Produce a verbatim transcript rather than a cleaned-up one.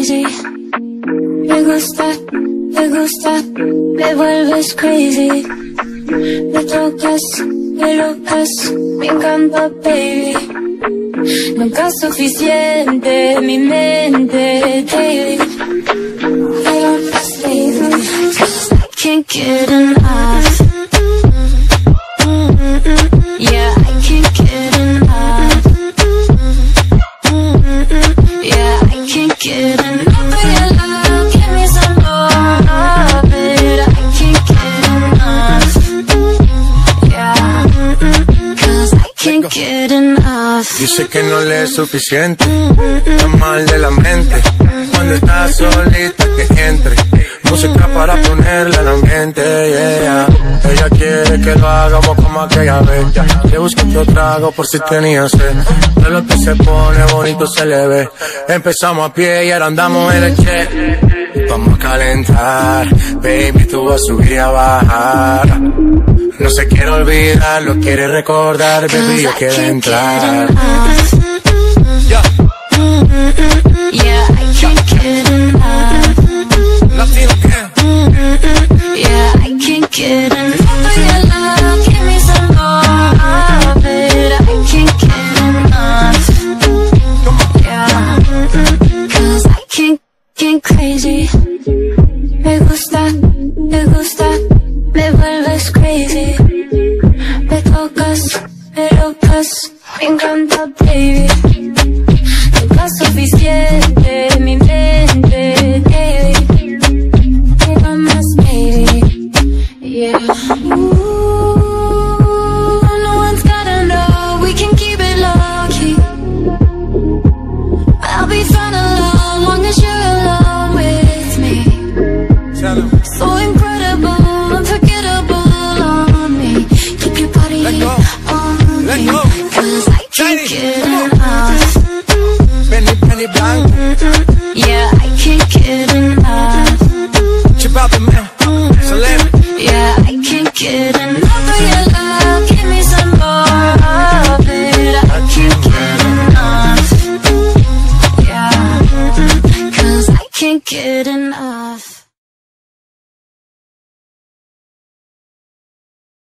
crazy. Me gusta, me gusta, me vuelves crazy. Me tocas, me locas, me encanta, baby. Nunca es suficiente, mi mente, baby. Pero más, baby, 'cause I can't get enough. Yeah, I can't get enough. Yeah, I can't get enough of your love. Give me some more of it. I can't get enough. Yeah, 'cause I can't get enough. Dice que no le es suficiente, está mal de la mente. Cuando estás solita que entre música para ponerle al ambiente, yeah. Ella quiere que lo hagamos como aquella vez. Le busqué otro trago por si tenía sed. De lo que se pone bonito se le ve. Empezamos a pie y ahora andamos en el jet. Vamos a calentar, baby, tú vas a subir y a bajar. No se quiere olvidar, lo quiere recordar, baby, yo quiero entrar. Yeah. Yeah, I can't get enough. Latino can. Yeah, I can't get enough of your love. Give me some more of it. I can't get enough. Yeah, 'cause I can't get crazy. Me gusta, me gusta, me vuelves crazy. Me tocas, me locas, me encanta, baby. Nunca es suficiente, mi mente, baby. Quiero más, baby. Yeah. Ooh, no one's gotta know. We can keep it low key. I'll be fine alone, long as you're alone with me. So incredible, unforgettable on me. Keep your body on me, 'cause I can't get enough. Benny, Benny Blanco. Yeah, I can't get enough. Chip out the man, Salem. Yeah, I can't get enough of your love. Give me some more of it. I can't get enough. Yeah, 'cause I can't get enough.